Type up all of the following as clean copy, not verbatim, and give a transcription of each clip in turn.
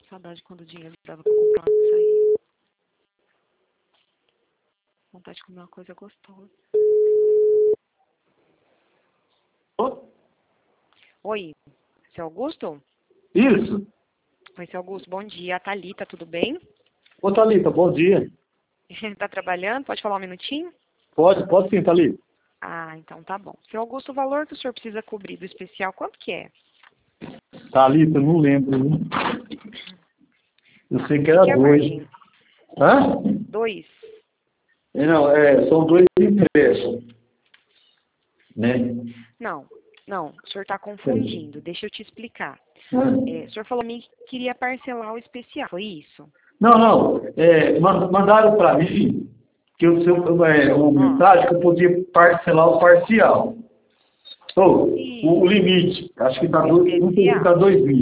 Saudade quando o dinheiro dava pra comprar uma açaí. Vontade de comer uma coisa gostosa. Oi, seu Augusto? Isso. Oi, seu Augusto, bom dia. A Thalita, tudo bem? Ô, Thalita, bom dia. Tá trabalhando? Pode falar um minutinho? Pode sim, Thalita. Ah, então tá bom. Seu Augusto, o valor que o senhor precisa cobrir do especial, quanto que é? Thalita, não lembro. Né? Eu sei que Que era é a 2. margem? Hã? 2? Não, são 2 impressos. Né? Não, o senhor está confundindo. Deixa eu te explicar. Hã? O senhor falou a mim que queria parcelar o especial, foi isso? Não. Mandaram para mim que uma mensagem que eu podia parcelar o parcial. O limite. Acho que está Especial. 2.000.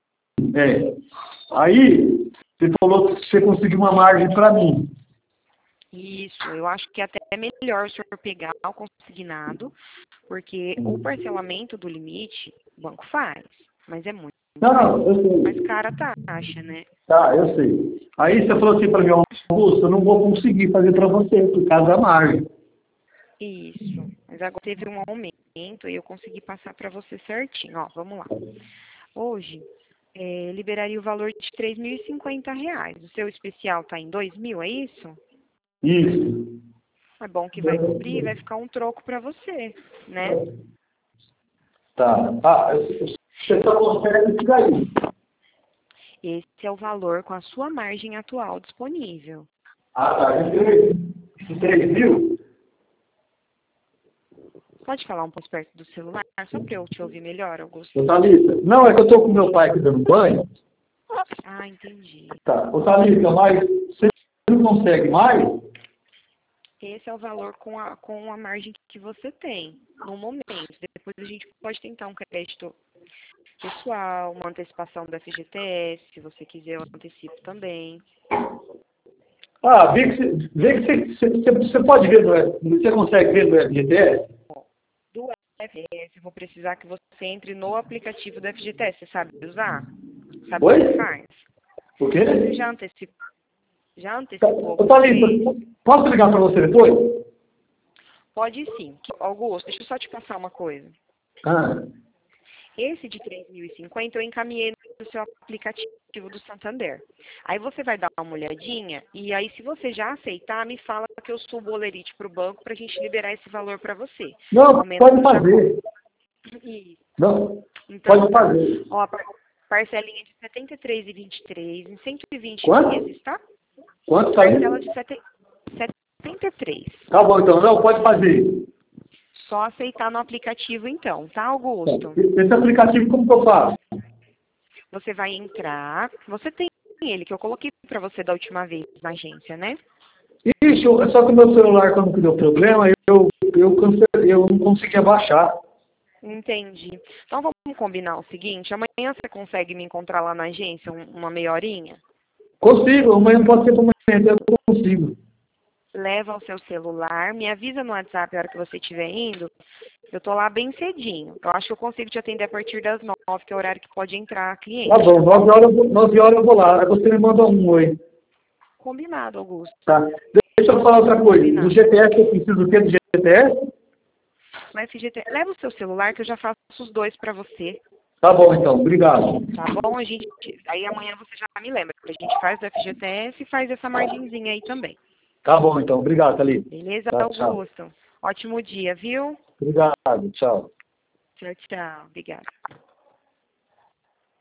Aí, você falou que você conseguiu uma margem para mim. Isso, eu acho que é até melhor o senhor pegar o consignado, porque o parcelamento do limite, o banco faz, mas é muito Não, eu sei. mais cara a taxa, né? Tá, eu sei. Aí você falou assim para mim, Augusto, eu não vou conseguir fazer para você, por causa da margem. Isso, mas agora teve um aumento e eu consegui passar para você certinho. Ó, vamos lá. Hoje, liberaria o valor de R$ 3.050. O seu especial está em 2.000, é isso? Isso. É bom que vai cobrir, vai ficar um troco para você, né? Tá. Você só consegue isso daí. Esse é o valor com a sua margem atual disponível. Tá. De 3.000? Pode falar um pouco perto do celular, só para eu te ouvir melhor, Augusto? Ô, Thalita, não, é que eu tô com meu pai aqui dando banho. Ah, entendi. Tá. Ô, Thalita, mas você não consegue mais? Esse é o valor com a margem que você tem no momento. Depois a gente pode tentar um crédito pessoal, uma antecipação do FGTS, se você quiser, eu antecipo também. Você pode ver, você consegue ver no FGTS? Do FGTS, eu vou precisar que você entre no aplicativo do FGTS. Você sabe usar? Sabe Oi? como que faz? O quê? Você já antecipou Ô, alguma Thalita, vez? posso ligar para você depois? Pode sim. Augusto, deixa eu só te passar uma coisa. Ah, Esse de 3.050 eu encaminhei no seu aplicativo do Santander. Aí você vai dar uma olhadinha e aí se você já aceitar, me fala que eu subo o olerite para o banco para a gente liberar esse valor para você. não, Aumenta pode no fazer. Isso. Não, Então pode tá. fazer. Ó, parcelinha de R$ 73,23 em 120 Quanto? vezes, tá? Quanto tá Parcela aí? de 73. Tá bom, então. Não, pode fazer. Só aceitar no aplicativo então, tá, Tá. Augusto? Esse aplicativo, como que eu faço? Você vai entrar, você tem ele que eu coloquei para você da última vez na agência, né? Ixi, só que o meu celular, quando que deu problema, cancelei, eu não conseguia baixar. Entendi. Então vamos combinar o seguinte, amanhã você consegue me encontrar lá na agência uma meia horinha? Consigo, amanhã pode ser para amanhã, eu consigo. Leva o seu celular, me avisa no WhatsApp a hora que você estiver indo. Eu tô lá bem cedinho. Eu acho que eu consigo te atender a partir das 9, que é o horário que pode entrar Tá cliente, bom, tá bom? 9 horas eu vou lá. Aí você me manda um oi. Combinado, Tá. Augusto. Deixa eu falar outra coisa. Do Combinado. GPS, eu preciso do quê do GPS? Mas FGTS, leva o seu celular que eu já faço os dois para você. Tá bom, então. Obrigado. Tá bom? Aí amanhã você já me lembra. A gente faz do FGTS e faz essa margenzinha aí também. Tá bom, então. Obrigado, Thalita. Beleza, Tá, tchau. Augusto? Ótimo dia, viu? Obrigado, tchau. Tchau, tchau. Obrigada.